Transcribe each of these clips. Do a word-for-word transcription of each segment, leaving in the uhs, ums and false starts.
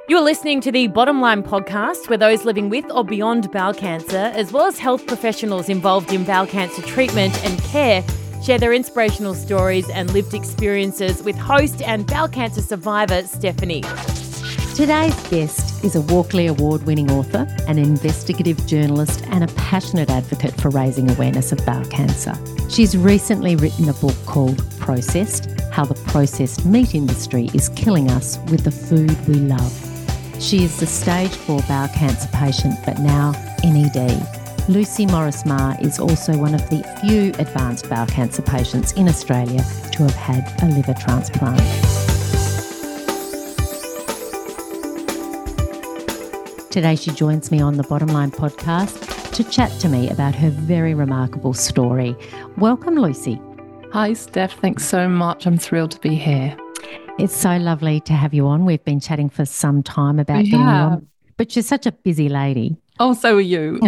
You're listening to the Bottom Line podcast, where those living with or beyond bowel cancer, as well as health professionals involved in bowel cancer treatment and care, share their inspirational stories and lived experiences with host and bowel cancer survivor Stephanie. Today's guest is a Walkley Award-winning author, an investigative journalist and a passionate advocate for raising awareness of bowel cancer. She's recently written a book called Processed: How the Processed Meat Industry is Killing Us with the Food We Love. She is the stage four bowel cancer patient, but now N E D. Lucy Morris-Marr is also one of the few advanced bowel cancer patients in Australia to have had a liver transplant. Today she joins me on the Bottom Line podcast to chat to me about her very remarkable story. Welcome, Lucy. Hi, Steph. Thanks so much. I'm thrilled to be here. It's so lovely to have you on. We've been chatting for some time about We getting you have. on, but you're such a busy lady. Oh, so are you.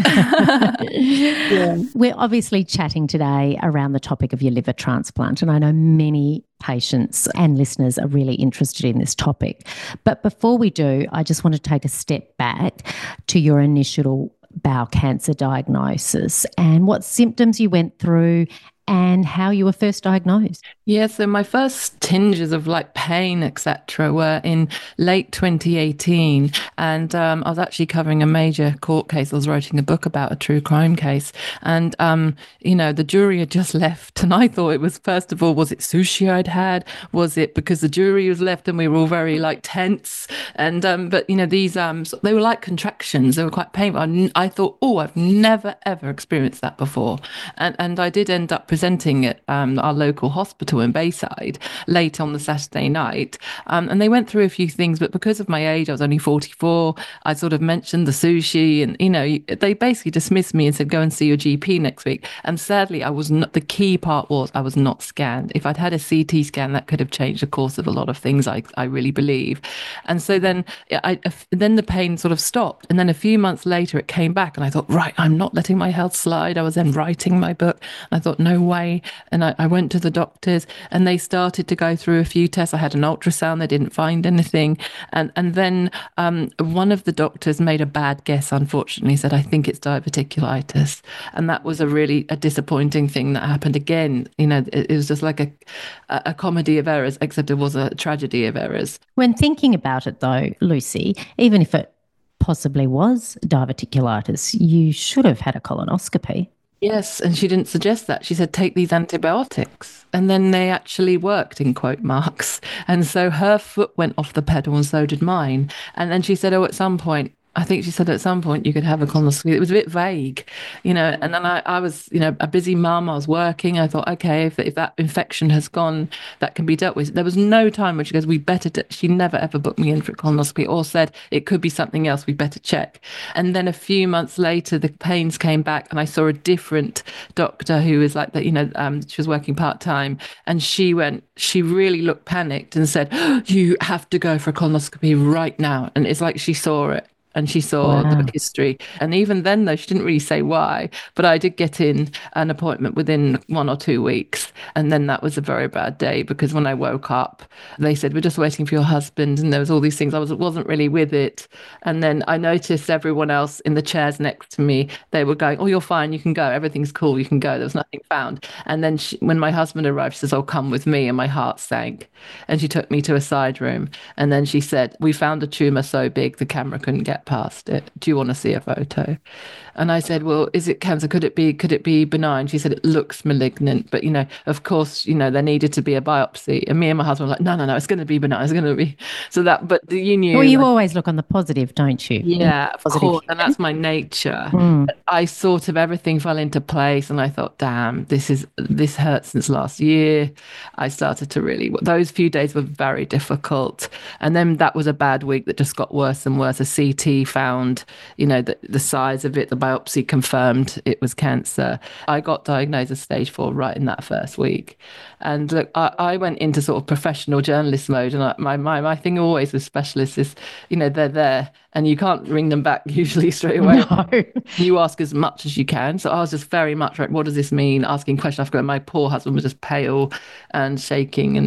Yeah. We're obviously chatting today around the topic of your liver transplant, and I know many patients and listeners are really interested in this topic. But before we do, I just want to take a step back to your initial bowel cancer diagnosis and what symptoms you went through and how you were first diagnosed. Yeah, so my first tinges of like pain, et cetera, were in late twenty eighteen. And um, I was actually covering a major court case. I was writing a book about a true crime case. And, um, you know, the jury had just left. And I thought it was, first of all, was it sushi I'd had? Was it because the jury was left and we were all very like tense? And, um, but, you know, these, um, they were like contractions. They were quite painful. I, I thought, oh, I've never, ever experienced that before. And, and I did end up presenting at um, our local hospital in Bayside late on the Saturday night. Um, and they went through a few things, but because of my age, I was only forty-four, I sort of mentioned the sushi and, you know, they basically dismissed me and said, go and see your G P next week. And sadly, I was not, the key part was I was not scanned. If I'd had a C T scan, that could have changed the course of a lot of things, I, I really believe. And so then, I, then the pain sort of stopped. And then a few months later, it came back and I thought, right, I'm not letting my health slide. I was then writing my book. And I thought, no way. And I, I went to the doctors and they started to go through a few tests. I had an ultrasound, they didn't find anything. And and then um, one of the doctors made a bad guess, unfortunately, said, I think it's diverticulitis. And that was a really a disappointing thing that happened again. You know, it, it was just like a, a comedy of errors, except it was a tragedy of errors. When thinking about it though, Lucy, even if it possibly was diverticulitis, you should have had a colonoscopy. Yes, and she didn't suggest that. She said, take these antibiotics. And then they actually worked, in quote marks. And so her foot went off the pedal and so did mine. And then she said, oh, at some point, I think she said at some point you could have a colonoscopy. It was a bit vague, you know, and then I, I was, you know, a busy mum. I was working. I thought, okay, if, if that infection has gone, that can be dealt with. There was no time when she goes, we better, do-. She never ever booked me in for a colonoscopy or said it could be something else. We better check. And then a few months later, the pains came back and I saw a different doctor who was like that, you know, um, she was working part time and she went, she really looked panicked and said, oh, you have to go for a colonoscopy right now. And it's like she saw it. And she saw Wow. the history. And even then, though, she didn't really say why. But I did get in an appointment within one or two weeks. And then that was a very bad day because when I woke up, they said, we're just waiting for your husband. And there was all these things. I was, wasn't really with it. And then I noticed everyone else in the chairs next to me, they were going, oh, you're fine. You can go. Everything's cool. You can go. There was nothing found. And then she, when my husband arrived, she says, oh, come with me. And my heart sank. And she took me to a side room. And then she said, we found a tumor so big the camera couldn't get past it. Do you want to see a photo? And I said, well, is it cancer? Could it be, could it be benign? She said, it looks malignant. But, you know, of course, you know, there needed to be a biopsy. And me and my husband were like, no, no, no, it's going to be benign. It's going to be. So that, but you knew. Well, you like, always look on the positive, don't you? yeah, of Positive. course. And that's my nature. Mm. I sort of, everything fell into place and I thought, damn, this is, this hurts since last year. I started to really, those few days were very difficult. And then that was a bad week that just got worse and worse. A C T found, you know, the, the size of it, the biopsy confirmed it was cancer. I got diagnosed as stage four right in that first week. And look, I, I went into sort of professional journalist mode. And I, my, my, my thing always with specialists is, you know, they're there and you can't ring them back usually straight away. No. You ask as much as you can. So I was just very much like, what does this mean? Asking questions. I forgot my poor husband was just pale and shaking. And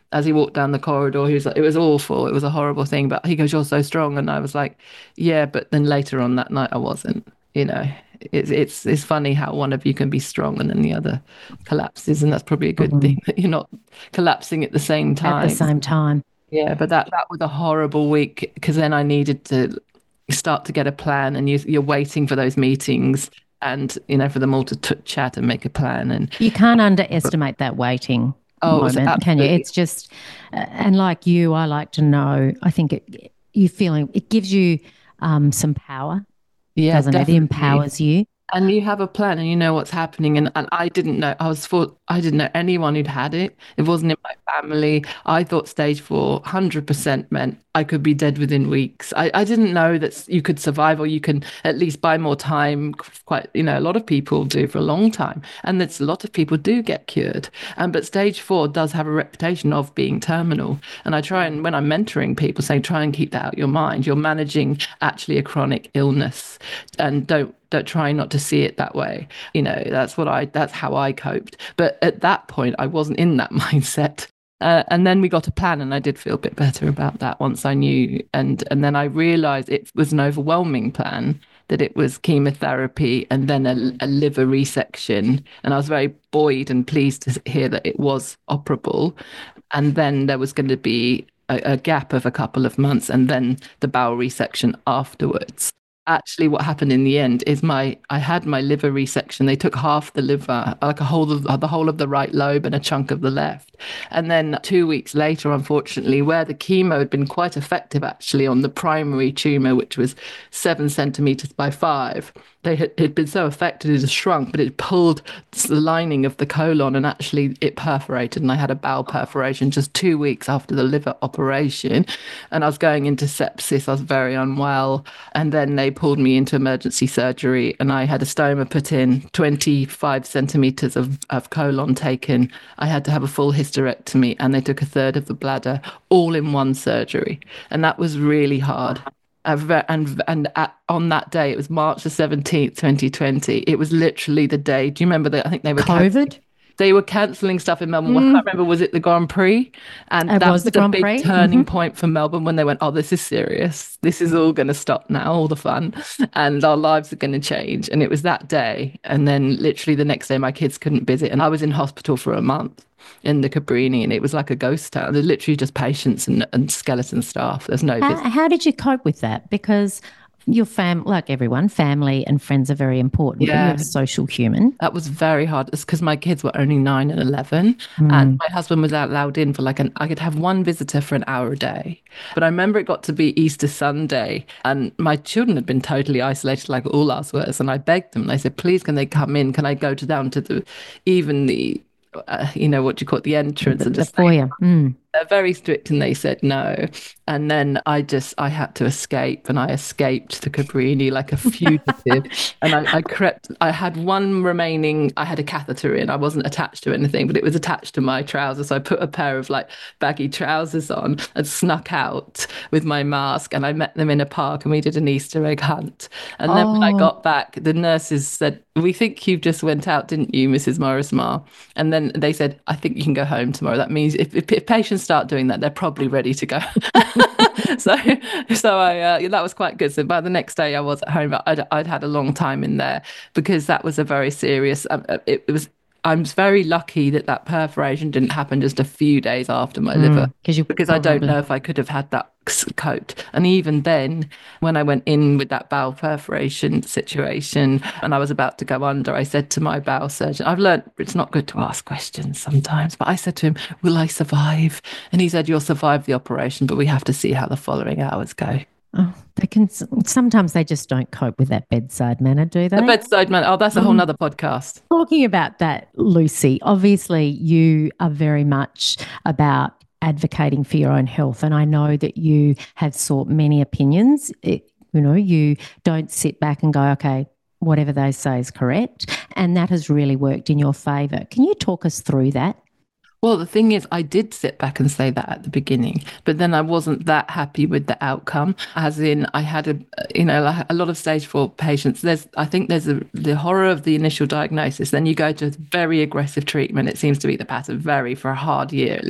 as he walked down the corridor. He was like, it was awful. It was a horrible thing. But he goes, "You're so strong." And I was like, "Yeah," but then later on that night I wasn't, you know. It's it's it's funny how one of you can be strong and then the other collapses, and that's probably a good Mhm. thing that you're not collapsing at the same At the time. same time. Yeah, but that that was a horrible week because then I needed to start to get a plan, and you you're waiting for those meetings and you know for them all to t chat and make a plan. And You can't underestimate that waiting oh, it was moment, can you? absolutely It's just, uh, and like you, I like to know, I think it, you feeling, it gives you um, some power, yeah, doesn't it? It definitely. empowers you. And you have a plan and you know what's happening. And, and I didn't know, I was for, I didn't know anyone who'd had it. It wasn't in my family. I thought stage four, one hundred percent meant I could be dead within weeks. I, I didn't know that you could survive or you can at least buy more time. Quite, you know, a lot of people do for a long time. And that's a lot of people do get cured. Um, but stage four does have a reputation of being terminal. And I try and when I'm mentoring people saying, try and keep that out of your mind. You're managing actually a chronic illness and don't don't try not to see it that way. You know, that's what I, that's how I coped. But at that point, I wasn't in that mindset. Uh, and then we got a plan, and I did feel a bit better about that once I knew. And and then I realized it was an overwhelming plan, that it was chemotherapy and then a, a liver resection. And I was very buoyed and pleased to hear that it was operable. And then there was going to be a, a gap of a couple of months, and then the bowel resection afterwards. Actually, what happened in the end is my I had my liver resection. They took half the liver, like a whole of the whole of the right lobe and a chunk of the left. And then two weeks later, unfortunately, where the chemo had been quite effective actually on the primary tumor, which was seven centimeters by five, they had it had been so affected it had shrunk, but it pulled the lining of the colon and actually it perforated, and I had a bowel perforation just two weeks after the liver operation, and I was going into sepsis. I was very unwell, and then they pulled me into emergency surgery, and I had a stoma put in, twenty-five centimeters of, of colon taken. I had to have a full hysterectomy, and they took a third of the bladder, all in one surgery, and that was really hard. Uh, and and at, on that day, it was March the seventeenth, twenty twenty. It was literally the day. Do you remember that? I think they were COVID. They were cancelling stuff in Melbourne. Mm. I can't remember, was it the Grand Prix? And It that was was the a Grand big Prix. turning Mhm. point for Melbourne when they went, oh, this is serious. This is all going to stop now, all the fun. And our lives are going to change. And it was that day. And then literally the next day, my kids couldn't visit. And I was in hospital for a month in the Cabrini, and it was like a ghost town. There's literally just patients and, and skeleton staff. There's no How, visitors. how did you cope with that? Because your fam, like everyone, family and friends are very important. But Yeah. you're a social human. That was very hard. It's because my kids were only nine and eleven, Mm. and my husband was allowed in for like an, I could have one visitor for an hour a day. But I remember it got to be Easter Sunday, and my children had been totally isolated, like all us were. And I begged them, and I said, please, can they come in? Can I go to down to the, even the, uh, you know, what do you call it, the entrance? The, and the just say, foyer. Mm. they're very strict, and they said no. And then I just, I had to escape, and I escaped the Cabrini like a fugitive. And I, I crept, I had one remaining, I had a catheter in, I wasn't attached to anything, but it was attached to my trousers. So I put a pair of like baggy trousers on and snuck out with my mask. And I met them in a park, and we did an Easter egg hunt. And then when I Oh. got back, the nurses said, we think you just went out, didn't you, Missus Morris-Marr? And then they said, I think you can go home tomorrow. That means if, if, if patients start doing that, they're probably ready to go. so so I uh, that was quite good. So by the next day I was at home, but I'd, I'd had a long time in there because that was a very serious, um, it, it was, I'm very lucky that that perforation didn't happen just a few days after my liver, Because you because I don't probably- know if I could have had that c- coped. And even then, when I went in with that bowel perforation situation and I was about to go under, I said to my bowel surgeon, I've learned it's not good to ask questions sometimes, but I said to him, will I survive? And he said, you'll survive the operation, but we have to see how the following hours go. Oh, they can. Sometimes they just don't cope with that bedside manner, do they? The bedside man, oh, that's a whole nother podcast. Talking about that, Lucy, obviously you are very much about advocating for your own health. And I know that you have sought many opinions. It, you know, you don't sit back and go, okay, whatever they say is correct. And that has really worked in your favour. Can you talk us through that? Well, the thing is, I did sit back and say that at the beginning, but then I wasn't that happy with the outcome. As in, I had a, you know, like a lot of stage four patients. There's, I think, there's a, the horror of the initial diagnosis. Then you go to very aggressive treatment. It seems to be the pattern, very for a hard year at least.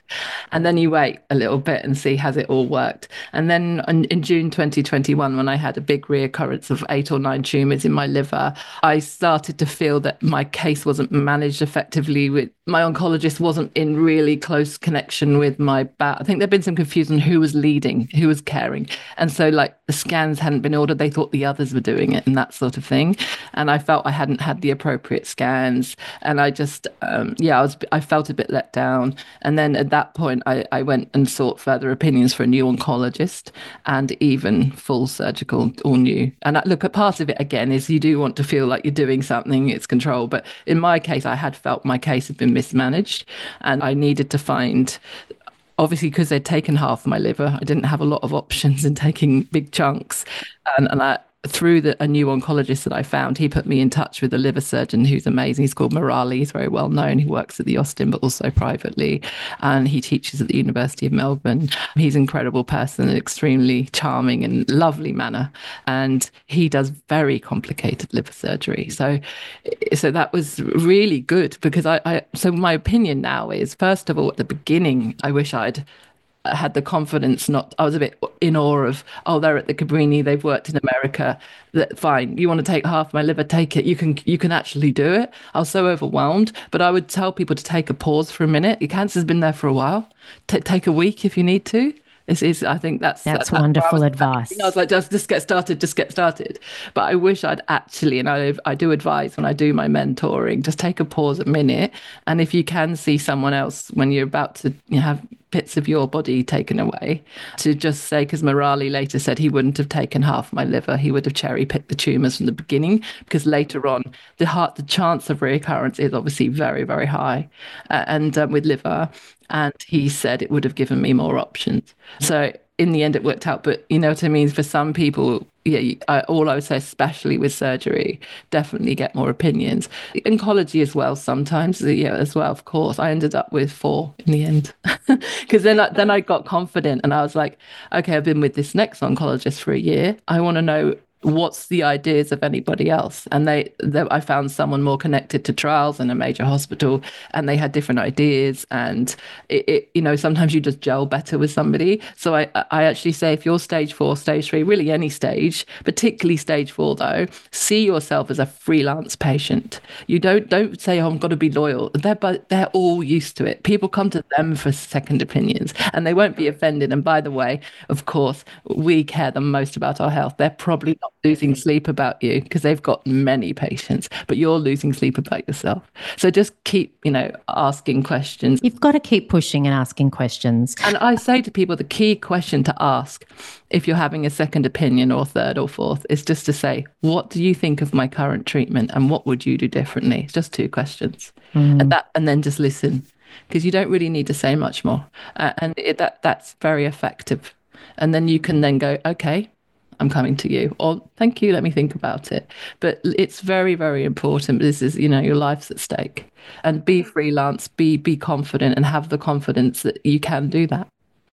And then you wait a little bit and see has it all worked. And then in, in June twenty twenty-one, when I had a big reoccurrence of eight or nine tumours in my liver, I started to feel that my case wasn't managed effectively. With my oncologist wasn't in really close connection with my bowel. I think there'd been some confusion who was leading, who was caring. And so like the scans hadn't been ordered. They thought the others were doing it and that sort of thing. And I felt I hadn't had the appropriate scans. And I just, um, yeah, I was, I felt a bit let down. And then at that point, I, I went and sought further opinions for a new oncologist and even full surgical, all new. And I, look, a part of it again is you do want to feel like you're doing something, it's control. But in my case, I had felt my case had been mismanaged and I needed to find, obviously because they'd taken half my liver, I didn't have a lot of options in taking big chunks. And, and I, through the, a new oncologist that I found, he put me in touch with a liver surgeon who's amazing. He's called Murali. He's very well known. He works at the Austin, but also privately. And he teaches at the University of Melbourne. He's an incredible person, an extremely charming and lovely manner. And he does very complicated liver surgery. So, so that was really good because I, I, so my opinion now is, first of all, at the beginning, I wish I'd had the confidence not, I was a bit in awe of, oh, they're at the Cabrini, they've worked in America, that fine, you want to take half my liver, take it, you can you can actually do it. I was so overwhelmed, but I would tell people to take a pause for a minute. Your cancer's been there for a while. T- take a week if you need to. This is, I think that's that's, that's I wonderful was, advice. I was like, just just get started, just get started. But I wish I'd actually, and I I do advise when I do my mentoring, just take a pause a minute, and if you can see someone else when you're about to you know, have bits of your body taken away, to just say, because Murali later said he wouldn't have taken half my liver, he would have cherry picked the tumours from the beginning, because later on the heart, the chance of recurrence is obviously very very high, uh, and um, with liver. And he said it would have given me more options. So in the end, it worked out. But you know what I mean? For some people, yeah, I, all I would say, especially with surgery, definitely get more opinions. Oncology as well, sometimes, yeah, as well, of course. I ended up with four in the end. Because then, I, then I got confident and I was like, okay, I've been with this next oncologist for a year. I want to know what's the ideas of anybody else. And they, they I found someone more connected to trials in a major hospital, and they had different ideas. And it, it you know, sometimes you just gel better with somebody. So I, I actually say, if you're stage four, stage three, really any stage, particularly stage four though, see yourself as a freelance patient. You don't don't say, oh, I'm got to be loyal. They're but they're all used to it. People come to them for second opinions and they won't be offended. And by the way, of course, we care the most about our health. They're probably not losing sleep about you because they've got many patients, but you're losing sleep about yourself. So just keep, you know, asking questions. You've got to keep pushing and asking questions. And I say to people, the key question to ask if you're having a second opinion or third or fourth is just to say, what do you think of my current treatment and what would you do differently? It's just two questions. Mm. And that, and then just listen, because you don't really need to say much more. Uh, and it, that that's very effective. And then you can then go, okay, I'm coming to you, or thank you, let me think about it. But it's very, very important. This is, you know, your life's at stake. And be freelance, be be confident, and have the confidence that you can do that.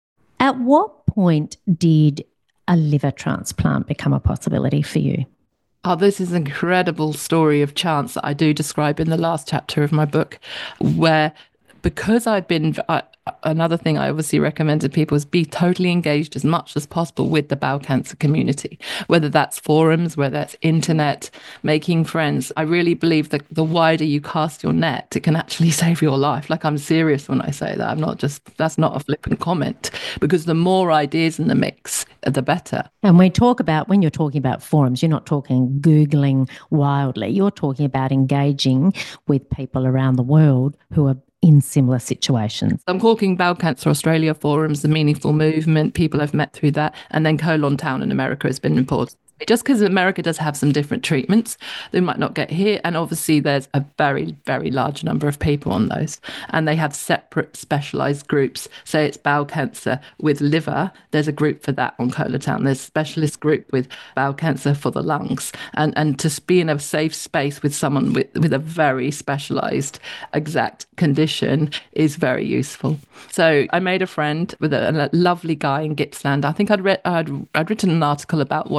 At what point did a liver transplant become a possibility for you? Oh, this is an incredible story of chance that I do describe in the last chapter of my book, where because I'd been, I, another thing I obviously recommend to people is be totally engaged as much as possible with the bowel cancer community, whether that's forums, whether that's internet, making friends. I really believe that the wider you cast your net, it can actually save your life. Like, I'm serious when I say that. I'm not just, that's not a flippant comment, because the more ideas in the mix, the better. And we talk about, when you're talking about forums, you're not talking Googling wildly. You're talking about engaging with people around the world who are in similar situations. I'm talking Bowel Cancer Australia forums, the Meaningful Movement, people I've met through that, and then Colon Town in America has been important. Just because America does have some different treatments, they might not get here. And obviously there's a very, very large number of people on those. And they have separate specialised groups. Say it's bowel cancer with liver, there's a group for that on Colon Town. There's a specialist group with bowel cancer for the lungs. And and to be in a safe space with someone with, with a very specialised exact condition is very useful. So I made a friend with a, a lovely guy in Gippsland. I think I'd, read, I'd, I'd written an article about what it was like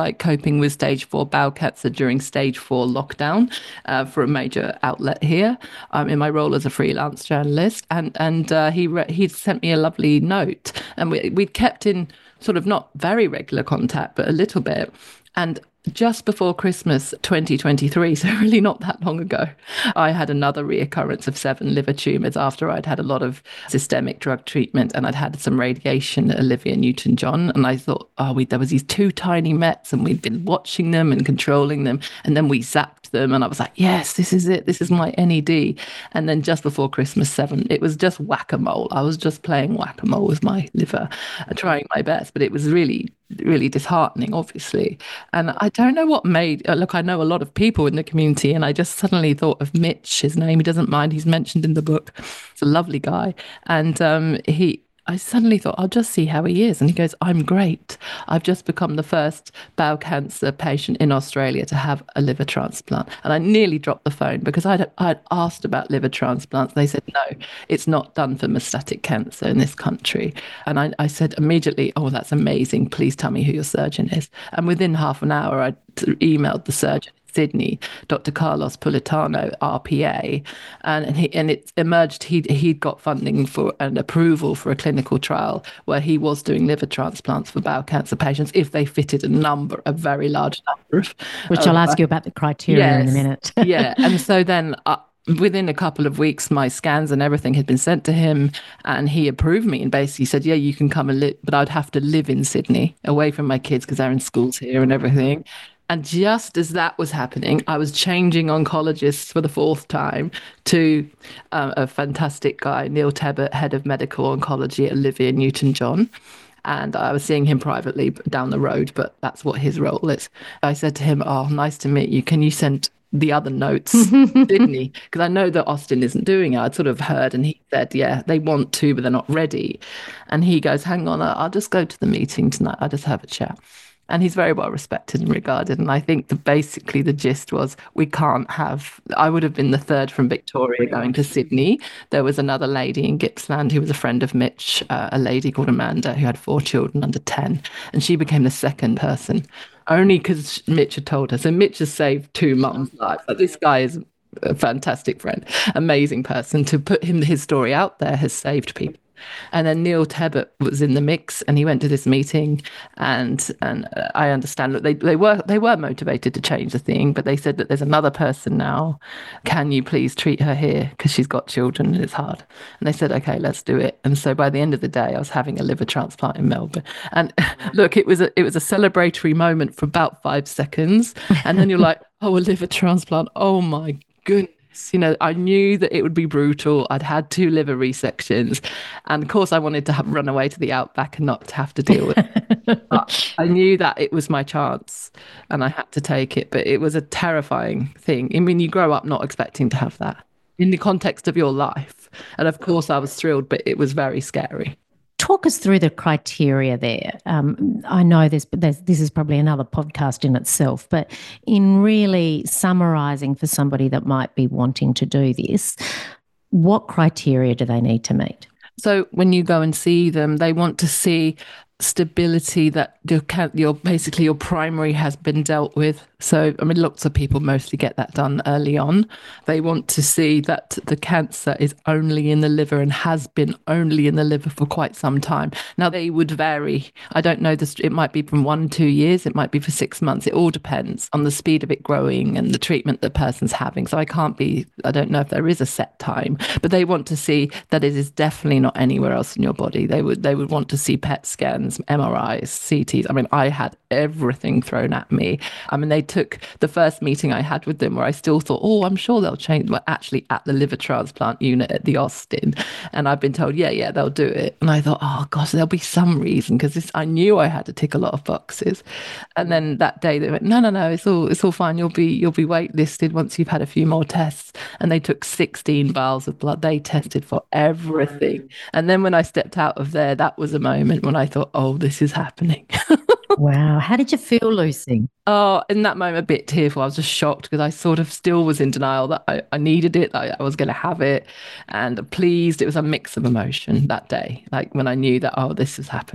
like coping with stage four bowel cancer during stage four lockdown uh, for a major outlet here um, in my role as a freelance journalist. And and uh, he re- he sent me a lovely note, and we we'd kept in sort of not very regular contact, but a little bit. And just before Christmas twenty twenty-three, so really not that long ago, I had another reoccurrence of seven liver tumours after I'd had a lot of systemic drug treatment and I'd had some radiation at Olivia Newton-John. And I thought, oh, we, there was these two tiny Mets and we'd been watching them and controlling them. And then we zapped them and I was like, yes, this is it. This is my N E D. And then just before Christmas seven, it was just whack-a-mole. I was just playing whack-a-mole with my liver, uh, trying my best. But it was really, really disheartening, obviously. And I don't know what made, uh, look, I know a lot of people in the community and I just suddenly thought of Mitch, his name, he doesn't mind, he's mentioned in the book. He's a lovely guy. And um, he, I suddenly thought, I'll just see how he is. And he goes, I'm great. I've just become the first bowel cancer patient in Australia to have a liver transplant. And I nearly dropped the phone because I'd, I'd asked about liver transplants. They said, no, it's not done for metastatic cancer in this country. And I, I said immediately, oh, that's amazing. Please tell me who your surgeon is. And within half an hour, I emailed the surgeon Sydney, Doctor Carlos Politano, R P A, and, and he and it emerged he'd he'd got funding for an approval for a clinical trial where he was doing liver transplants for bowel cancer patients if they fitted a number, a very large number of. Which of, I'll ask you about the criteria yes, in a minute. yeah, and so then. Uh, Within a couple of weeks, my scans and everything had been sent to him, and he approved me and basically said, yeah, you can come and live, but I'd have to live in Sydney away from my kids because they're in schools here and everything. And just as that was happening, I was changing oncologists for the fourth time to um, a fantastic guy, Neil Tebbett, head of medical oncology at Olivia Newton-John. And I was seeing him privately down the road, but that's what his role is. I said to him, oh, nice to meet you. Can you send the other notes, Sydney? Because I know that Austin isn't doing it. I'd sort of heard, and he said, yeah, they want to, but they're not ready. And he goes, hang on, I'll just go to the meeting tonight. I'll just have a chat. And he's very well respected and regarded. And I think the, basically the gist was we can't have, I would have been the third from Victoria going to Sydney. There was another lady in Gippsland who was a friend of Mitch, uh, a lady called Amanda who had four children under ten. And she became the second person, only because Mitch had told her. So Mitch has saved two mums' lives. But this guy is a fantastic friend, amazing person. To put him his story out there has saved people. And then Neil Tebbett was in the mix, and he went to this meeting, and and I understand that they they were they were motivated to change the thing, but they said that there's another person now. Can you please treat her here because she's got children and it's hard? And they said, okay, let's do it. And so by the end of the day, I was having a liver transplant in Melbourne. And look, it was a it was a celebratory moment for about five seconds, and then you're like, oh, a liver transplant. Oh my goodness. You know, I knew that it would be brutal. I'd had two liver resections. And of course, I wanted to have, run away to the outback and not have to deal with it. But I knew that it was my chance and I had to take it. But it was a terrifying thing. I mean, you grow up not expecting to have that in the context of your life. And of course, I was thrilled, but it was very scary. Talk us through the criteria there. Um, I know there's, there's, this is probably another podcast in itself, but in really summarising for somebody that might be wanting to do this, what criteria do they need to meet? So when you go and see them, they want to see stability, that your, your basically your primary has been dealt with. So, I mean, lots of people mostly get that done early on. They want to see that the cancer is only in the liver and has been only in the liver for quite some time. Now, they would vary. I don't know, this. It might be from one, two years. It might be for six months. It all depends on the speed of it growing and the treatment the person's having. So I can't be, I don't know if there is a set time, but they want to see that it is definitely not anywhere else in your body. They would, they would want to see P E T scans, M R Is, C Ts. I mean, I had everything thrown at me. I mean, they took the first meeting I had with them where I still thought, oh, I'm sure they'll change. Well, actually at the liver transplant unit at the Austin. And I've been told, yeah, yeah, they'll do it. And I thought, oh gosh, there'll be some reason, because I knew I had to tick a lot of boxes. And then that day they went, no, no, no, it's all it's all fine. You'll be you'll be waitlisted once you've had a few more tests. And they took sixteen vials of blood. They tested for everything. And then when I stepped out of there, that was a moment when I thought, oh, this is happening. Wow. How did you feel, Lucy? Oh, in that moment, a bit tearful. I was just shocked because I sort of still was in denial that I, I needed it, that I was going to have it, and pleased. It was a mix of emotion that day, like when I knew that, oh, this is happening.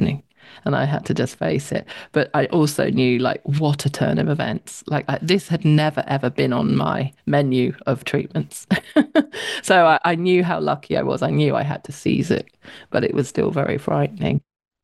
and I had to just face it. But I also knew, like, what a turn of events. Like, I, this had never, ever been on my menu of treatments. So I, I knew how lucky I was. I knew I had to seize it, but it was still very frightening.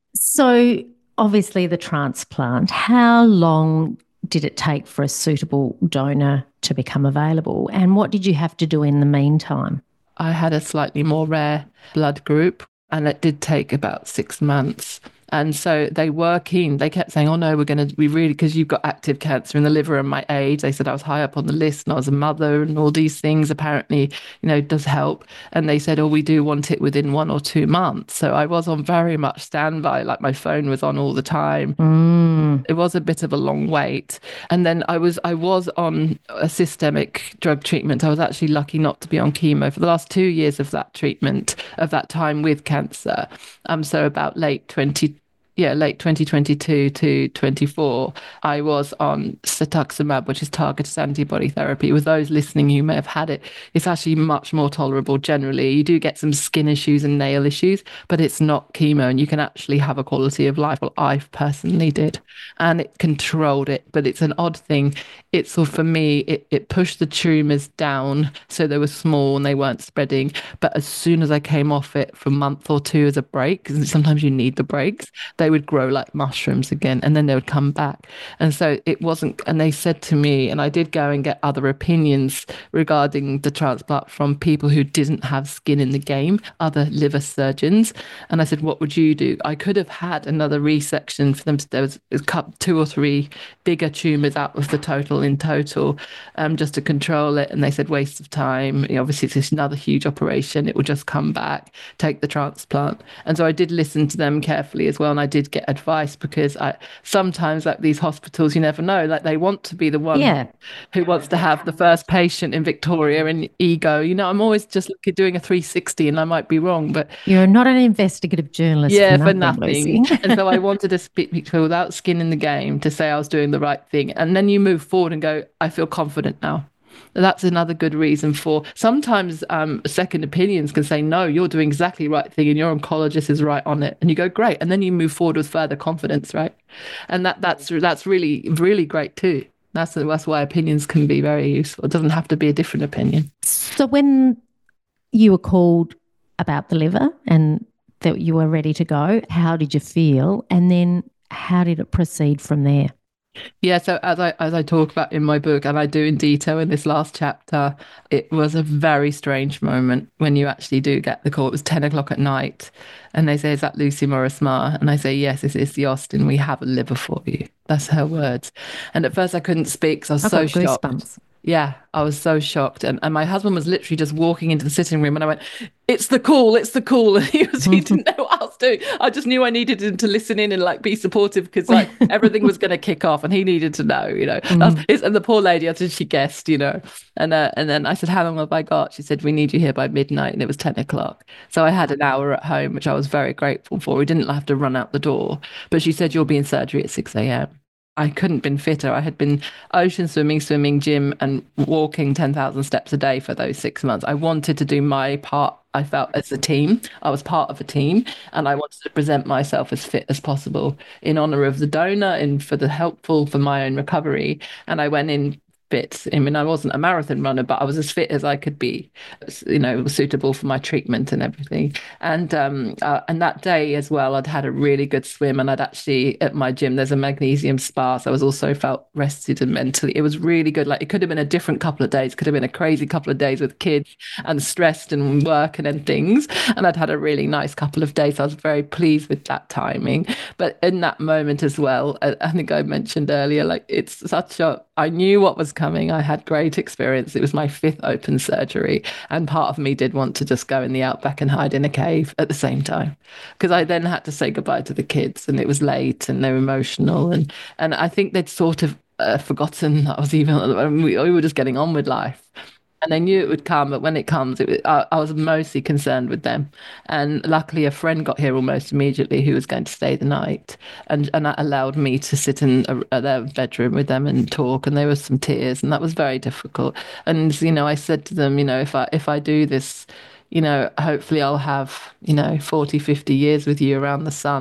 So obviously the transplant, how long did it take for a suitable donor to become available? And what did you have to do in the meantime? I had a slightly more rare blood group, and it did take about six months. And so they were keen. They kept saying, oh, no, we're going to, we really, because you've got active cancer in the liver and my age. They said I was high up on the list and I was a mother and all these things apparently, you know, does help. And they said, oh, we do want it within one or two months. So I was on very much standby, like my phone was on all the time. Mm. It was a bit of a long wait. And then I was, I was on a systemic drug treatment. I was actually lucky not to be on chemo for the last two years of that treatment, of that time with cancer. Um, so about late twenty yeah, late twenty twenty-two to twenty-four, I was on cetuximab, which is targeted antibody therapy. With those listening, you may have had it. It's actually much more tolerable generally. You do get some skin issues and nail issues, but it's not chemo, and you can actually have a quality of life. Well, I personally did, and it controlled it. But it's an odd thing. It's sort of, for me, it, it pushed the tumours down, so they were small and they weren't spreading. But as soon as I came off it for a month or two as a break, because sometimes you need the breaks, they would grow like mushrooms again, and then they would come back. And so it wasn't, and they said to me, and I did go and get other opinions regarding the transplant from people who didn't have skin in the game, other liver surgeons. And I said, what would you do? I could have had another resection for them. There was two or three bigger tumours out of the total in total, um, just to control it. And they said, waste of time. You know, obviously, it's just another huge operation. It will just come back, take the transplant. And so I did listen to them carefully as well. And I did get advice, because I sometimes, like, these hospitals, you never know, like, they want to be the one yeah. who wants to have the first patient in Victoria and ego. You know, I'm always just looking, doing a three sixty, and I might be wrong, but you're not an investigative journalist. Yeah, for nothing. for nothing. And so I wanted to speak to people without skin in the game to say I was doing the right thing. And then you move forward and go, I feel confident now. That's another good reason for sometimes um, second opinions can say, no, you're doing exactly the right thing and your oncologist is right on it. And you go, great. And then you move forward with further confidence, right? And that that's that's really, really great too. That's, that's why opinions can be very useful. It doesn't have to be a different opinion. So when you were called about the liver and that you were ready to go, how did you feel? And then how did it proceed from there? Yeah, so as I as I talk about in my book, and I do in detail in this last chapter, it was a very strange moment when you actually do get the call. It was ten o'clock at night, and they say, is that Lucy Morris-Marr? And I say, yes, this is the Austin. We have a liver for you. That's her words. And at first I couldn't speak because I was I've so got shocked. goosebumps. Yeah, I was so shocked. And, and my husband was literally just walking into the sitting room, and I went, it's the call, it's the call. And he was, he didn't know what I was doing. I just knew I needed him to listen in and, like, be supportive, because, like, everything was going to kick off and he needed to know, you know. Mm. That's, and the poor lady, I said, she guessed, you know. And uh, and then I said, how long have I got? She said, we need you here by midnight. And it was ten o'clock. So I had an hour at home, which I was very grateful for. We didn't have to run out the door. But she said, you'll be in surgery at six a.m. I couldn't have been fitter. I had been ocean swimming, swimming, gym, and walking ten thousand steps a day for those six months. I wanted to do my part. I felt as a team. I was part of a team, and I wanted to present myself as fit as possible in honor of the donor and for the helpful for my own recovery. And I went in fit. I mean, I wasn't a marathon runner, but I was as fit as I could be, you know, suitable for my treatment and everything. And um, uh, and that day as well, I'd had a really good swim, and I'd actually, at my gym, there's a magnesium spa. So I was also felt rested and mentally, it was really good. Like, it could have been a different couple of days, could have been a crazy couple of days with kids and stressed and work and then things. And I'd had a really nice couple of days. So I was very pleased with that timing. But in that moment as well, I, I think I mentioned earlier, like, it's such a, I knew what was coming. I had great experience. It was my fifth open surgery. And part of me did want to just go in the outback and hide in a cave at the same time, because I then had to say goodbye to the kids, and it was late and they were emotional. And, and I think they'd sort of uh, forgotten that I was even, we, we were just getting on with life. And they knew it would come, but when it comes, it was, I, I was mostly concerned with them. And luckily, a friend got here almost immediately who was going to stay the night. And, and that allowed me to sit in a, a, their bedroom with them and talk. And there was some tears, and that was very difficult. And, you know, I said to them, you know, if I if I do this, you know, hopefully I'll have, you know, forty, fifty years with you around the sun.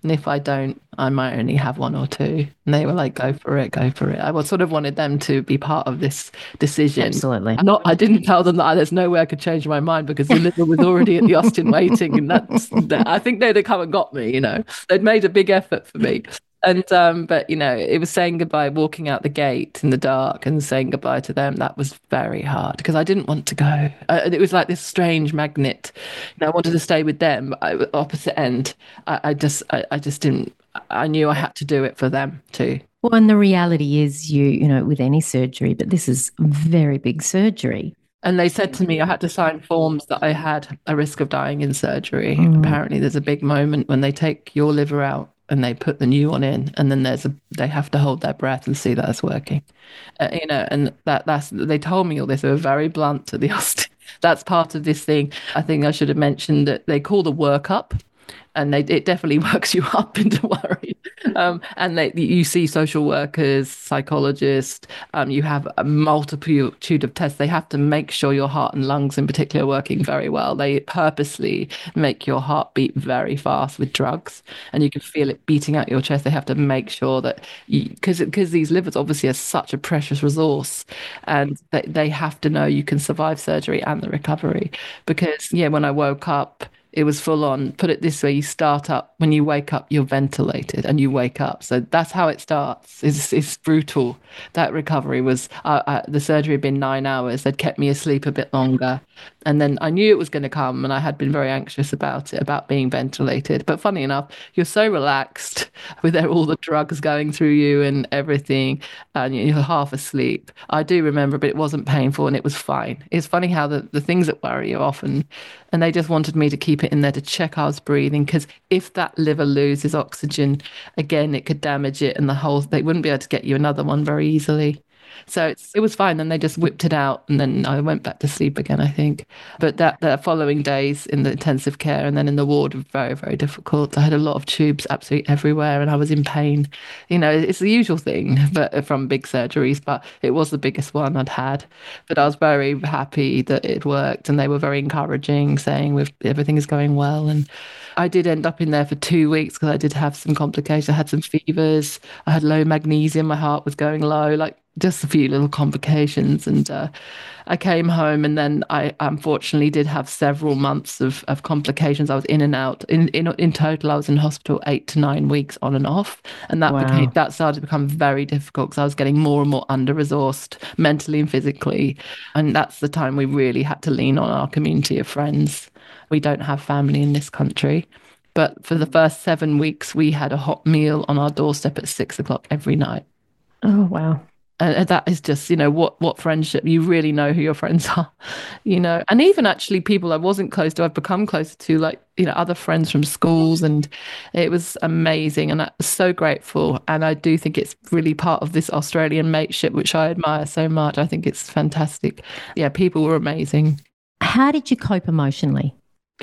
And if I don't, I might only have one or two. And they were like, go for it, go for it. I was sort of wanted them to be part of this decision. Absolutely. I'm not, I didn't tell them that there's no way I could change my mind because the liver was already at the Austin waiting. And that's, I think they'd have come and got me, you know, they'd made a big effort for me. And um, but you know, it was saying goodbye, walking out the gate in the dark and saying goodbye to them. That was very hard because I didn't want to go. Uh, it was like this strange magnet. You know, I wanted to stay with them. I, opposite end. I, I just, I, I just didn't. I knew I had to do it for them too. Well, and the reality is, you, you know, with any surgery, but this is very big surgery. And they said to me I had to sign forms that I had a risk of dying in surgery. Mm. Apparently, there's a big moment when they take your liver out and they put the new one in, and then there's a they have to hold their breath and see that it's working, uh, you know. And that that's they told me all this. They were very blunt at the Austin. That's part of this thing. I think I should have mentioned that they call the workup, and they, it definitely works you up into worry. Um, and they, you see social workers, psychologists, um, you have a multitude of tests. They have to make sure your heart and lungs in particular are working very well. They purposely make your heart beat very fast with drugs, and you can feel it beating out your chest. They have to make sure that, because because these livers obviously are such a precious resource, and they, they have to know you can survive surgery and the recovery. Because, yeah, when I woke up, it was full on. Put it this way, you start up, when you wake up, you're ventilated and you wake up. So that's how it starts. It's, it's brutal. That recovery was, uh, uh, the surgery had been nine hours. They'd kept me asleep a bit longer. And then I knew it was going to come, and I had been very anxious about it, about being ventilated. But funny enough, you're so relaxed with all the drugs going through you and everything, and you're half asleep. I do remember, but it wasn't painful and it was fine. It's funny how the, the things that worry you often, and they just wanted me to keep it in there to check I was breathing, because if that liver loses oxygen, again, it could damage it, and the whole, they wouldn't be able to get you another one very easily. So it's, it was fine. Then they just whipped it out, and then I went back to sleep again, I think. But that the following days in the intensive care and then in the ward were very, very difficult. I had a lot of tubes absolutely everywhere, and I was in pain. You know, it's the usual thing, but from big surgeries, but it was the biggest one I'd had. But I was very happy that it worked, and they were very encouraging, saying with everything is going well. And I did end up in there for two weeks because I did have some complications. I had some fevers. I had low magnesium. My heart was going low, like just a few little complications. And uh, I came home, and then I unfortunately did have several months of, of complications. I was in and out. In, in in total, I was in hospital eight to nine weeks on and off. And that wow. became that started to become very difficult because I was getting more and more under-resourced mentally and physically. And that's the time we really had to lean on our community of friends. We don't have family in this country. But for the first seven weeks, we had a hot meal on our doorstep at six o'clock every night. Oh, wow. And that is just, you know, what what friendship, you really know who your friends are, you know. And even actually people I wasn't close to, I've become closer to, like, you know, other friends from schools. And it was amazing. And I'm so grateful. And I do think it's really part of this Australian mateship, which I admire so much. I think it's fantastic. Yeah, people were amazing. How did you cope emotionally?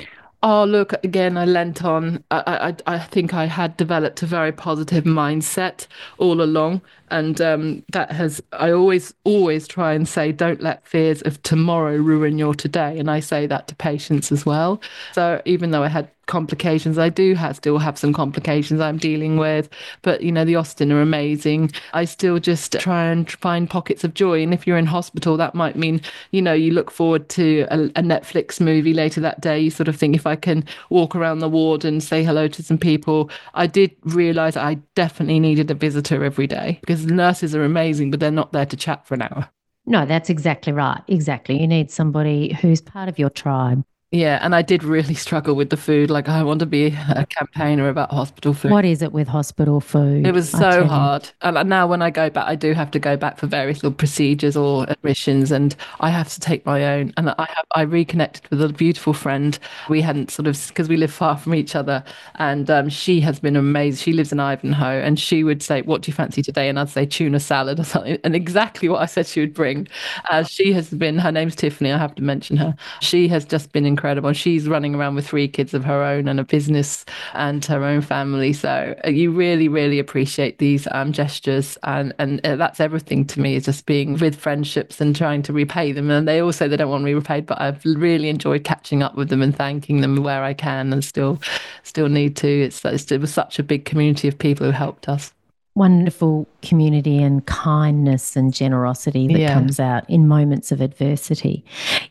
Oh, look, again, I lent on. I, I, I think I had developed a very positive mindset all along. And um, that has, I always, always try and say, don't let fears of tomorrow ruin your today. And I say that to patients as well. So even though I had complications, I do have, still have some complications I'm dealing with. But, you know, the Austin are amazing. I still just try and find pockets of joy. And if you're in hospital, that might mean, you know, you look forward to a, a Netflix movie later that day. You sort of think, if I can walk around the ward and say hello to some people. I did realise I definitely needed a visitor every day, because the nurses are amazing, but they're not there to chat for an hour. No, that's exactly right. Exactly. You need somebody who's part of your tribe. Yeah, and I did really struggle with the food. Like, I want to be a campaigner about hospital food. What is it with hospital food? It was so hard. And now when I go back, I do have to go back for various little procedures or admissions, and I have to take my own. And I have I reconnected with a beautiful friend. We hadn't sort of, because we live far from each other, and um, she has been amazing. She lives in Ivanhoe, and she would say, what do you fancy today? And I'd say tuna salad or something. And exactly what I said she would bring. Uh, she has been, her name's Tiffany, I have to mention her. She has just been incredible. incredible. She's running around with three kids of her own and a business and her own family. So you really, really appreciate these um, gestures. And, and that's everything to me, is just being with friendships and trying to repay them. And they all say they don't want to be repaid, but I've really enjoyed catching up with them and thanking them where I can, and still still need to. It's, it's, it was such a big community of people who helped us. Wonderful community and kindness and generosity that Yeah. comes out in moments of adversity.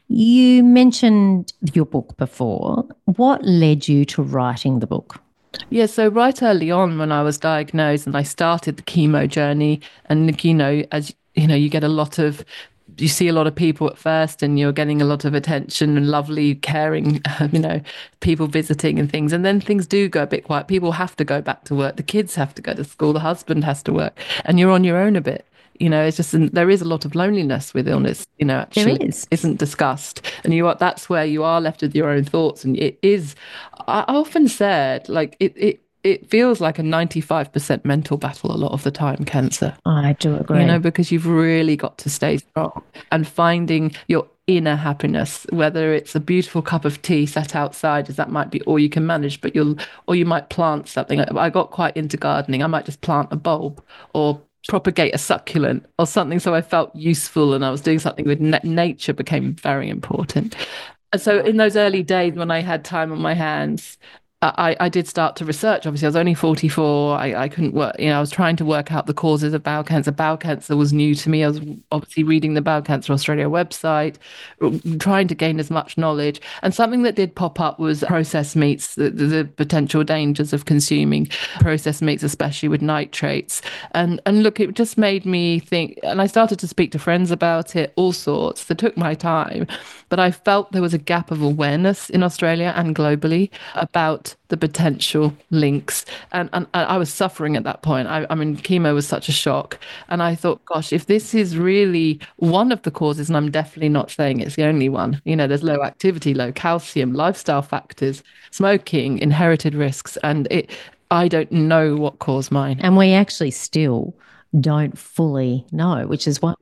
You mentioned your book before. What led you to writing the book? Yeah, so right early on when I was diagnosed and I started the chemo journey, and, you know, as you know, you get a lot of you see a lot of people at first, and you're getting a lot of attention and lovely, caring, you know, people visiting and things. And then things do go a bit quiet. People have to go back to work. The kids have to go to school. The husband has to work. And you're on your own a bit. You know, it's just, there is a lot of loneliness with illness, you know, actually There is. isn't discussed. And you are, that's where you are left with your own thoughts. And it is, I often said, like, it, it, it feels like a ninety-five percent mental battle a lot of the time, cancer. I do agree. You know, because you've really got to stay strong and finding your inner happiness, whether it's a beautiful cup of tea set outside, as that might be all you can manage, but you'll, or you might plant something. I got quite into gardening. I might just plant a bulb or propagate a succulent or something. So I felt useful, and I was doing something with na- nature became very important. And so in those early days when I had time on my hands, I, I did start to research. Obviously, I was only forty-four. I, I couldn't work, you know, I was trying to work out the causes of bowel cancer. Bowel cancer was new to me. I was obviously reading the Bowel Cancer Australia website, trying to gain as much knowledge. And something that did pop up was processed meats, the, the, the potential dangers of consuming processed meats, especially with nitrates. And, and look, it just made me think, and I started to speak to friends about it, all sorts. That took my time. But I felt there was a gap of awareness in Australia and globally about the potential links. And, and, and I was suffering at that point. I, I mean, chemo was such a shock. And I thought, gosh, if this is really one of the causes, and I'm definitely not saying it's the only one, you know, there's low activity, low calcium, lifestyle factors, smoking, inherited risks, and it, I don't know what caused mine. And we actually still don't fully know, which is why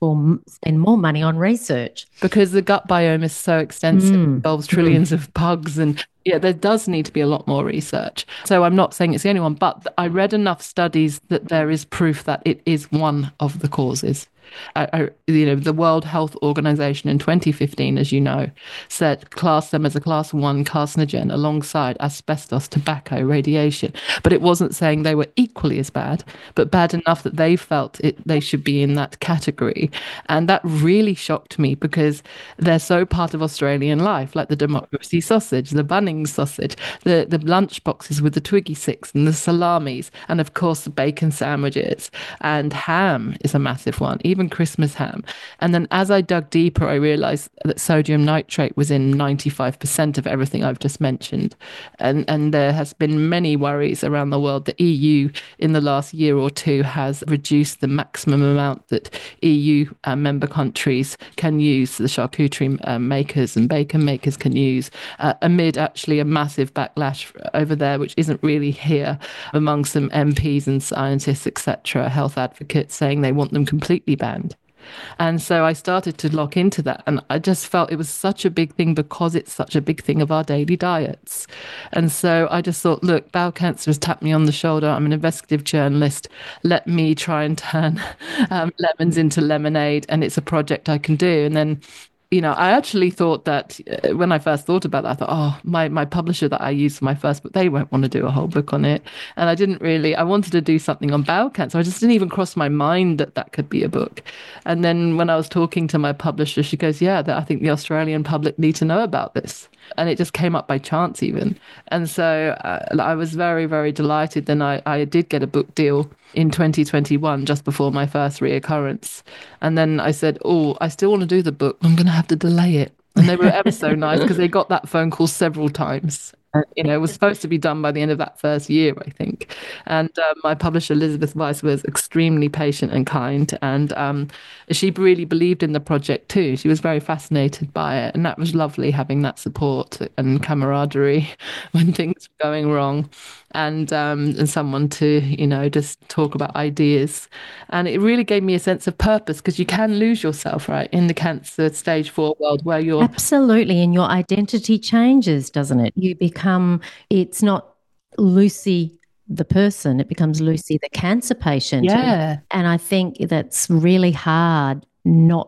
spend more money on research. Because the gut biome is so extensive, Mm. it involves trillions Mm. of bugs, and yeah, there does need to be a lot more research. So I'm not saying it's the only one, but I read enough studies that there is proof that it is one of the causes. I, I, you know, the World Health Organization in twenty fifteen, as you know, said class them as a class one carcinogen alongside asbestos, tobacco, radiation. But it wasn't saying they were equally as bad, but bad enough that they felt it they should be in that category. And that really shocked me, because they're so part of Australian life, like the democracy sausage, the Bunnings sausage, the, the lunch boxes with the Twiggy Six and the salamis, and of course the bacon sandwiches. And ham is a massive one, even Christmas ham. And then as I dug deeper, I realized that sodium nitrate was in ninety-five percent of everything I've just mentioned. And, and there has been many worries around the world. The E U in the last year or two has reduced the maximum amount that E U uh, member countries can use, the charcuterie uh, makers and bacon makers can use, uh, amid actually a massive backlash over there, which isn't really here, among some M Ps and scientists, et cetera, health advocates, saying they want them completely banned. And so I started to lock into that, and I just felt it was such a big thing because it's such a big thing of our daily diets. And so I just thought, look, bowel cancer has tapped me on the shoulder. I'm an investigative journalist. Let me try and turn um, lemons into lemonade, and it's a project I can do. And then, you know, I actually thought that uh, when I first thought about that, I thought, oh, my, my publisher that I used for my first book, they won't want to do a whole book on it. And I didn't really, I wanted to do something on bowel cancer. I just didn't even cross my mind that that could be a book. And then when I was talking to my publisher, she goes, yeah, that I think the Australian public need to know about this. And it just came up by chance even. And so uh, I was very, very delighted. Then I, I did get a book deal in twenty twenty-one, just before my first reoccurrence. And then I said, oh, I still want to do the book. I'm going to have to delay it. And they were ever so nice, because they got that phone call several times. You know, it was supposed to be done by the end of that first year, I think. And uh, my publisher, Elizabeth Weiss, was extremely patient and kind. And um, she really believed in the project too. She was very fascinated by it. And that was lovely, having that support and camaraderie when things were going wrong. and um, and someone to, you know, just talk about ideas. And it really gave me a sense of purpose, because you can lose yourself, right, in the cancer stage four world where you're... Absolutely. And your identity changes, doesn't it? You become, it's not Lucy the person, it becomes Lucy the cancer patient. Yeah. And I think that's really hard not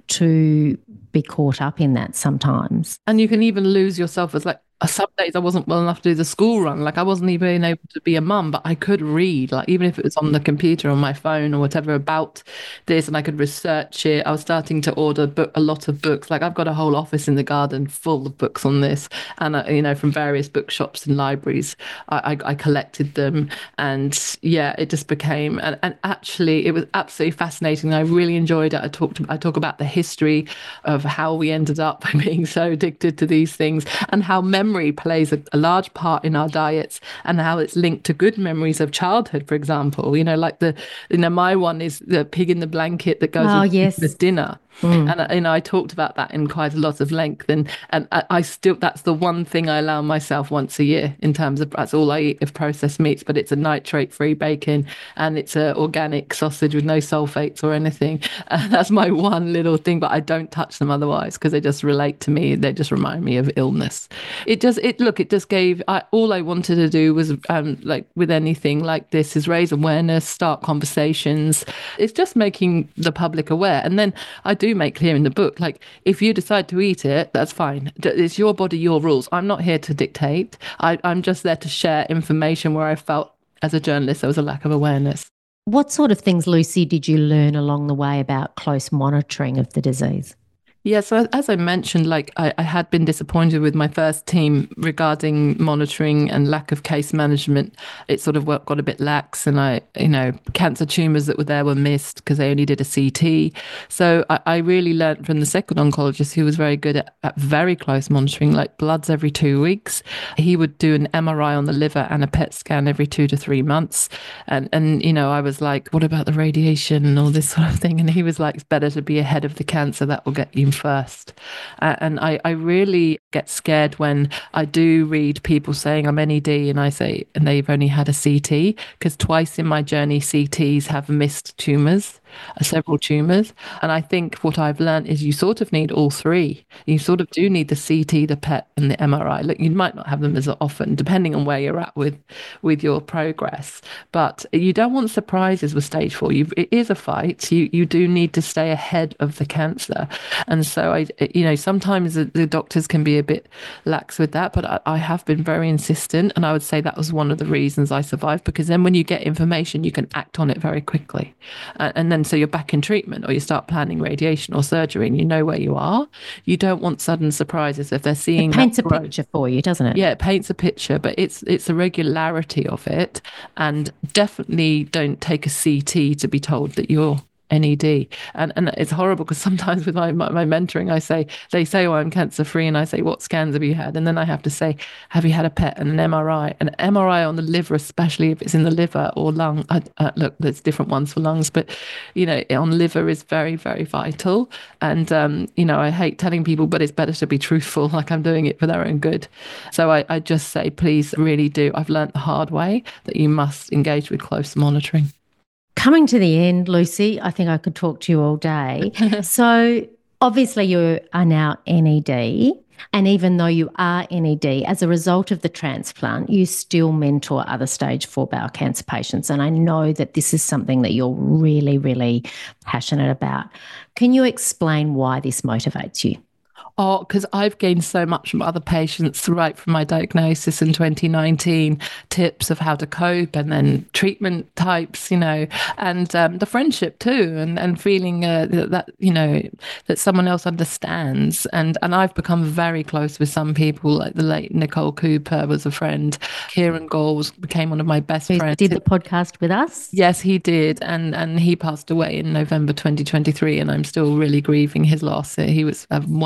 to be caught up in that sometimes. And you can even lose yourself as, like, some days I wasn't well enough to do the school run. Like, I wasn't even able to be a mum, but I could read, like, even if it was on the computer, on my phone or whatever, about this, and I could research it. I was starting to order book, a lot of books. Like, I've got a whole office in the garden full of books on this, and uh, you know, from various bookshops and libraries, I, I, I collected them. And yeah, it just became, and, and actually, it was absolutely fascinating. I really enjoyed it. I talked, I talk about the history of how we ended up being so addicted to these things, and how memory Memory plays a, a large part in our diets, and how it's linked to good memories of childhood, for example. You know, like the, you know, my one is the pig in the blanket that goes oh, with yes. Christmas dinner. Mm. And you know, I talked about that in quite a lot of length, and and I, I still, that's the one thing I allow myself once a year in terms of, that's all I eat of processed meats, but it's a nitrate-free bacon, and it's a organic sausage with no sulfates or anything. And that's my one little thing, but I don't touch them otherwise, because they just relate to me. They just remind me of illness. It just, it look, it just gave, I, all I wanted to do was, um, like with anything like this, is raise awareness, start conversations. It's just making the public aware. And then I do make clear in the book, like, if you decide to eat it, that's fine. It's your body, your rules. I'm not here to dictate. I, I'm just there to share information where I felt, as a journalist, there was a lack of awareness. What sort of things, Lucy, did you learn along the way about close monitoring of the disease? Yeah, so as I mentioned, like I, I had been disappointed with my first team regarding monitoring and lack of case management. It sort of got a bit lax, and I, you know, cancer tumours that were there were missed because they only did a C T. So I, I really learned from the second oncologist, who was very good at, at very close monitoring, like bloods every two weeks. He would do an M R I on the liver and a P E T scan every two to three months. And, and you know, I was like, what about the radiation and all this sort of thing? And he was like, it's better to be ahead of the cancer. That will get you first. Uh, and I, I really get scared when I do read people saying I'm N E D, and I say, and they've only had a C T, because twice in my journey, C Ts have missed tumours, uh, several tumours. And I think what I've learned is you sort of need all three. You sort of do need the C T, the P E T and the M R I. Look, you might not have them as often, depending on where you're at with, with your progress. But you don't want surprises with stage four. You, it is a fight. You, you do need to stay ahead of the cancer. And so, I, you know, sometimes the, the doctors can be a bit lax with that, but I, I have been very insistent. And I would say that was one of the reasons I survived, because then when you get information, you can act on it very quickly. And, and then so you're back in treatment, or you start planning radiation or surgery, and you know where you are. You don't want sudden surprises if they're seeing. It paints that a growth. picture for you, doesn't it? Yeah, it paints a picture, but it's it's the regularity of it. And definitely don't take a C T to be told that you're N E D. And and it's horrible, because sometimes with my, my, my mentoring, I say, they say, oh, I'm cancer free. And I say, what scans have you had? And then I have to say, have you had a P E T and an M R I? An M R I on the liver, especially if it's in the liver or lung. I, uh, look, there's different ones for lungs, but, you know, on liver is very, very vital. And, um, you know, I hate telling people, but it's better to be truthful, like I'm doing it for their own good. So I, I just say, please really do. I've learned the hard way that you must engage with close monitoring. Coming to the end, Lucy, I think I could talk to you all day. So obviously you are now N E D, and even though you are N E D, as a result of the transplant, you still mentor other stage four bowel cancer patients. And I know that this is something that you're really, really passionate about. Can you explain why this motivates you? Oh, because I've gained so much from other patients right from my diagnosis in twenty nineteen, tips of how to cope, and then treatment types, you know, and um, the friendship too, and, and feeling uh, that, that, you know, that someone else understands. And, and I've become very close with some people, like the late Nicole Cooper was a friend. Kieran Gauls became one of my best Who friends. did the podcast with us? Yes, he did. And, and he passed away in November twenty twenty-three, and I'm still really grieving his loss. He was a wonderful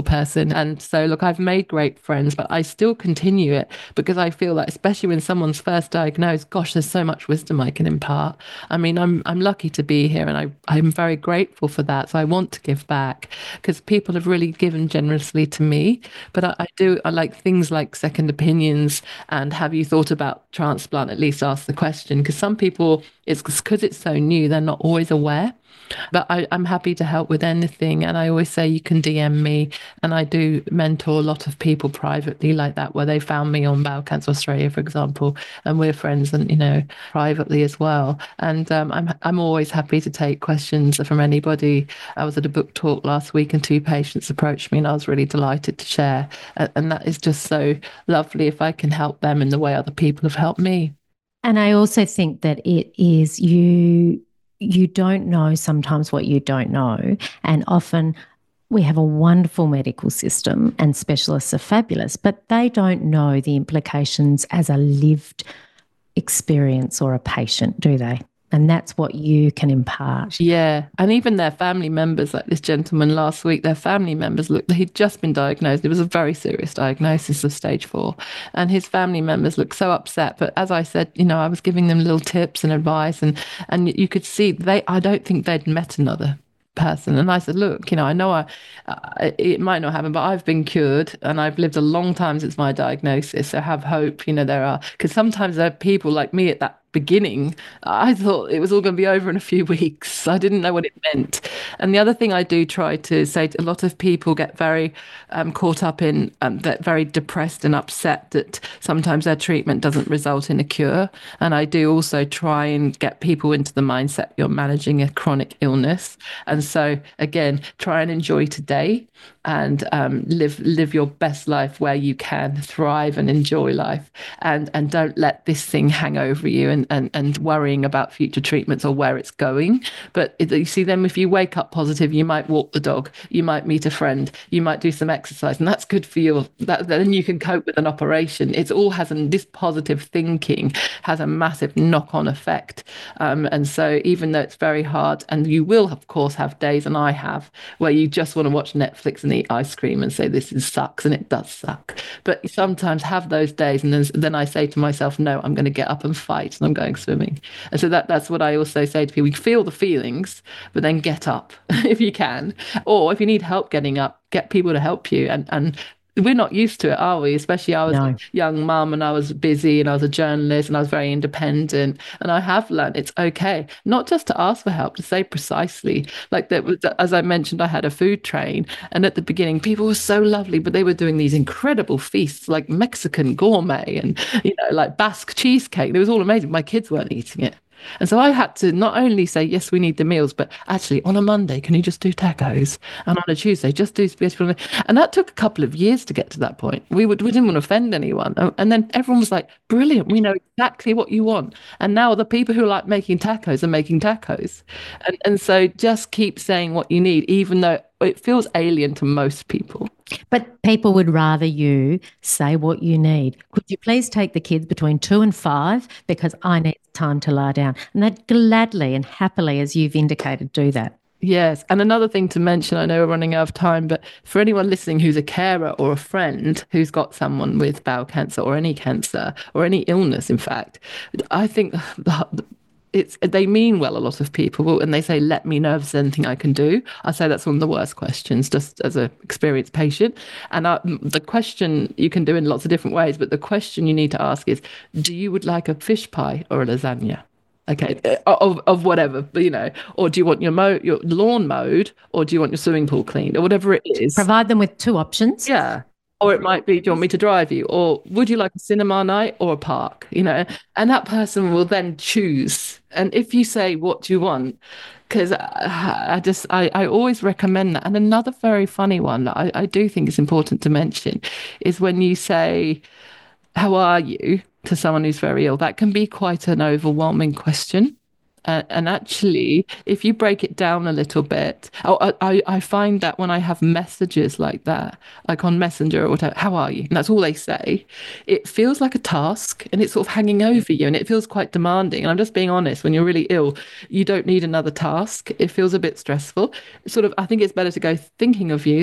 person. And so, look, I've made great friends, but I still continue it because I feel that, especially when someone's first diagnosed, gosh, there's so much wisdom I can impart. I mean, I'm I'm lucky to be here, and I I'm very grateful for that. So I want to give back because people have really given generously to me. But I, I do I like things like second opinions and have you thought about transplant? At least ask the question, because some people, it's because it's so new, they're not always aware. But I, I'm happy to help with anything. And I always say you can D M me. And I do mentor a lot of people privately like that, where they found me on Bowel Cancer Australia, for example. And we're friends and, you know, privately as well. And um, I'm, I'm always happy to take questions from anybody. I was at a book talk last week and two patients approached me and I was really delighted to share. And, and that is just so lovely if I can help them in the way other people have helped me. And I also think that it is you... you don't know sometimes what you don't know. And often we have a wonderful medical system and specialists are fabulous, but they don't know the implications as a lived experience or a patient, do they? And that's what you can impart. Yeah. And even their family members, like this gentleman last week, their family members, look, he'd just been diagnosed. It was a very serious diagnosis of stage four. And his family members looked so upset. But as I said, you know, I was giving them little tips and advice, and, and you could see they, I don't think they'd met another person. And I said, look, you know, I know I, uh, it might not happen, but I've been cured and I've lived a long time since my diagnosis. So have hope, you know, there are, because sometimes there are people like me at that beginning, I thought it was all going to be over in a few weeks. I didn't know what it meant. And the other thing I do try to say to a lot of people get very um, caught up in um, that, very depressed and upset that sometimes their treatment doesn't result in a cure. And I do also try and get people into the mindset you're managing a chronic illness. And so again, try and enjoy today and um, live live your best life where you can, thrive and enjoy life, and and don't let this thing hang over you and and, and worrying about future treatments or where it's going. But it, you see, then if you wake up positive, you might walk the dog, you might meet a friend, you might do some exercise, and that's good for you. That, then you can cope with an operation. It all has an, this positive thinking has a massive knock-on effect. Um, and so even though it's very hard, and you will of course have days, and I have, where you just want to watch Netflix and eat ice cream and say this is sucks, and it does suck. But sometimes have those days, and then, then I say to myself, no, I'm going to get up and fight, and I'm going swimming. And so that that's what I also say to people. You feel the feelings, but then get up if you can. Or if you need help getting up, get people to help you. And and we're not used to it, are we? Especially I was no. a young mum and I was busy and I was a journalist and I was very independent. And I have learned it's okay not just to ask for help, to say precisely. Like that was, as I mentioned, I had a food train, and at the beginning people were so lovely, but they were doing these incredible feasts like Mexican gourmet and, you know, like Basque cheesecake. It was all amazing. My kids weren't eating it. And so I had to not only say, yes, we need the meals, but actually on a Monday, can you just do tacos? And on a Tuesday, just do spaghetti. And that took a couple of years to get to that point. We would, we didn't want to offend anyone. And then everyone was like, brilliant, we know exactly what you want. And now the people who like making tacos are making tacos. And, and so just keep saying what you need, even though it feels alien to most people. But people would rather you say what you need. Could you please take the kids between two and five because I need time to lie down? And they'd gladly and happily, as you've indicated, do that. Yes. And another thing to mention, I know we're running out of time, but for anyone listening who's a carer or a friend who's got someone with bowel cancer or any cancer or any illness, in fact, I think the, the It's they mean well, a lot of people, and they say, let me know if there's anything I can do. I say that's one of the worst questions, just as an experienced patient. And I, the question you can do in lots of different ways, but the question you need to ask is, do you would like a fish pie or a lasagna? Okay, of of whatever, you know, or do you want your mo your lawn mowed, or do you want your swimming pool cleaned, or whatever it is? Provide them with two options. Yeah. Or it might be, do you want me to drive you? Or would you like a cinema night or a park? You know, and that person will then choose. And if you say, what do you want? Because I, I just, I, I always recommend that. And another very funny one that I, I do think is important to mention is when you say, how are you? To someone who's very ill, that can be quite an overwhelming question. Uh, and actually, if you break it down a little bit, oh, I, I find that when I have messages like that, like on Messenger or whatever, how are you? And that's all they say. It feels like a task and it's sort of hanging over you and it feels quite demanding. And I'm just being honest, when you're really ill, you don't need another task. It feels a bit stressful. Sort of, I think it's better to go thinking of you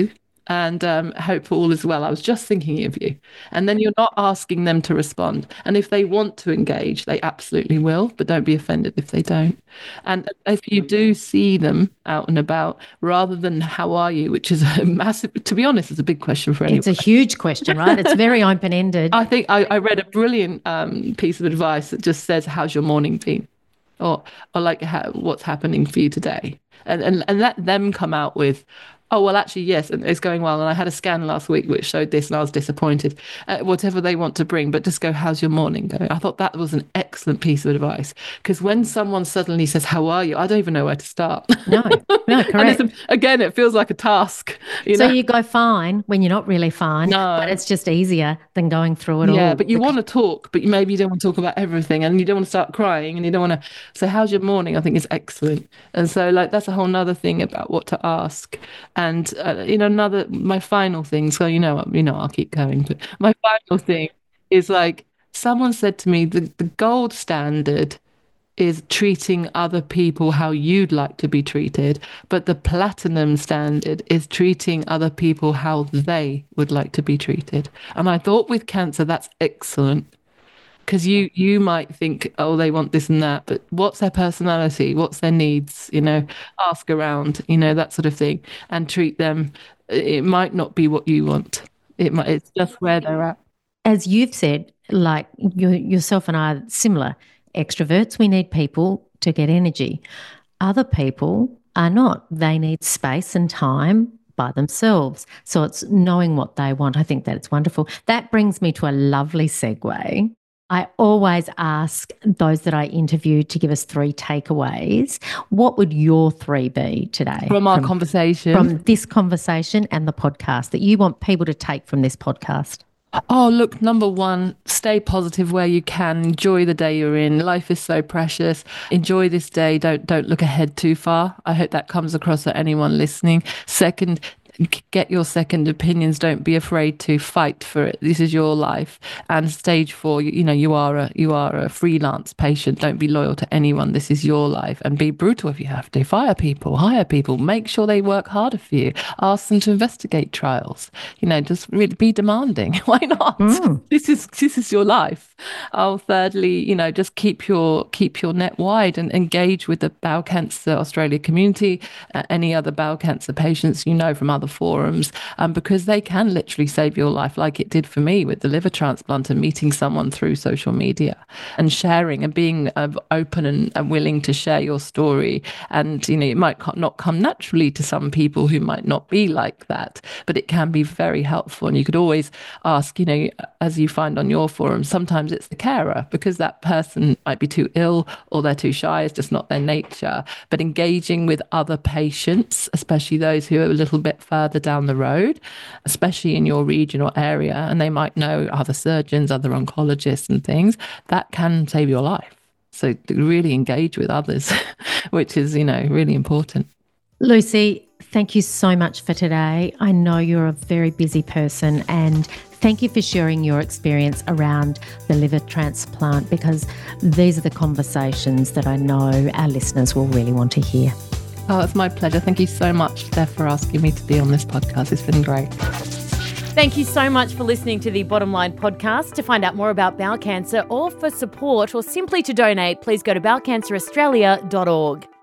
and um, hope all is well. I was just thinking of you. And then you're not asking them to respond. And if they want to engage, they absolutely will, but don't be offended if they don't. And if you do see them out and about, rather than how are you, which is a massive, to be honest, it's a big question for anyone. It's a huge question, right? It's very open-ended. I think I, I read a brilliant um, piece of advice that just says, how's your morning been? Or, or like, how, what's happening for you today? And, and, and let them come out with, oh, well, actually, yes, and it's going well. And I had a scan last week which showed this and I was disappointed. Uh, whatever they want to bring, but just go, how's your morning going? I thought that was an excellent piece of advice, because when someone suddenly says, how are you? I don't even know where to start. No, no, correct. And again, it feels like a task. You so know? you go fine when you're not really fine, no. but it's just easier than going through it yeah, all. Yeah, but you want to talk, but maybe you don't want to talk about everything, and you don't want to start crying, and you don't want to say, how's your morning? I think is excellent. And so like that's a whole nother thing about what to ask. And uh, you know, another, my final thing, so you know, you know, I'll keep going, but my final thing is like, someone said to me, the, the gold standard is treating other people how you'd like to be treated, but the platinum standard is treating other people how they would like to be treated. And I thought with cancer, that's excellent. Because you you might think, oh, they want this and that, but what's their personality? What's their needs? You know, ask around, you know, that sort of thing, and treat them. It might not be what you want. It might. It's just where they're at. As you've said, like you yourself and I are similar. Extroverts, we need people to get energy. Other people are not. They need space and time by themselves. So it's knowing what they want. I think that it's wonderful. That brings me to a lovely segue. I always ask those that I interview to give us three takeaways. What would your three be today? From our from, conversation? From this conversation and the podcast that you want people to take from this podcast? Oh, look, number one, stay positive where you can. Enjoy the day you're in. Life is so precious. Enjoy this day. Don't don't look ahead too far. I hope that comes across to anyone listening. Second, get your second opinions. Don't be afraid to fight for it. This is your life. And stage four, you, you know, you are a you are a freelance patient. Don't be loyal to anyone. This is your life. And be brutal if you have to. Fire people, hire people. Make sure they work harder for you. Ask them to investigate trials. You know, just really be demanding. Why not? Mm. This is this is your life. Oh, thirdly, you know, just keep your keep your net wide and engage with the Bowel Cancer Australia community, uh, any other bowel cancer patients you know from other forums, um, because they can literally save your life, like it did for me with the liver transplant, and meeting someone through social media and sharing and being uh, open and, and willing to share your story. And you know, it might not come naturally to some people who might not be like that, but it can be very helpful. And you could always ask, you know, as you find on your forum, sometimes it's the carer, because that person might be too ill or they're too shy, it's just not their nature. But engaging with other patients, especially those who are a little bit further further down the road, especially in your region or area, and they might know other surgeons, other oncologists and things, that can save your life. So really engage with others, which is, you know, really important. Lucy, thank you so much for today. I know you're a very busy person, and thank you for sharing your experience around the liver transplant, because these are the conversations that I know our listeners will really want to hear. Oh, it's my pleasure. Thank you so much, Steph, for asking me to be on this podcast. It's been great. Thank you so much for listening to the Bottom Line podcast. To find out more about bowel cancer, or for support, or simply to donate, please go to bowel cancer australia dot org.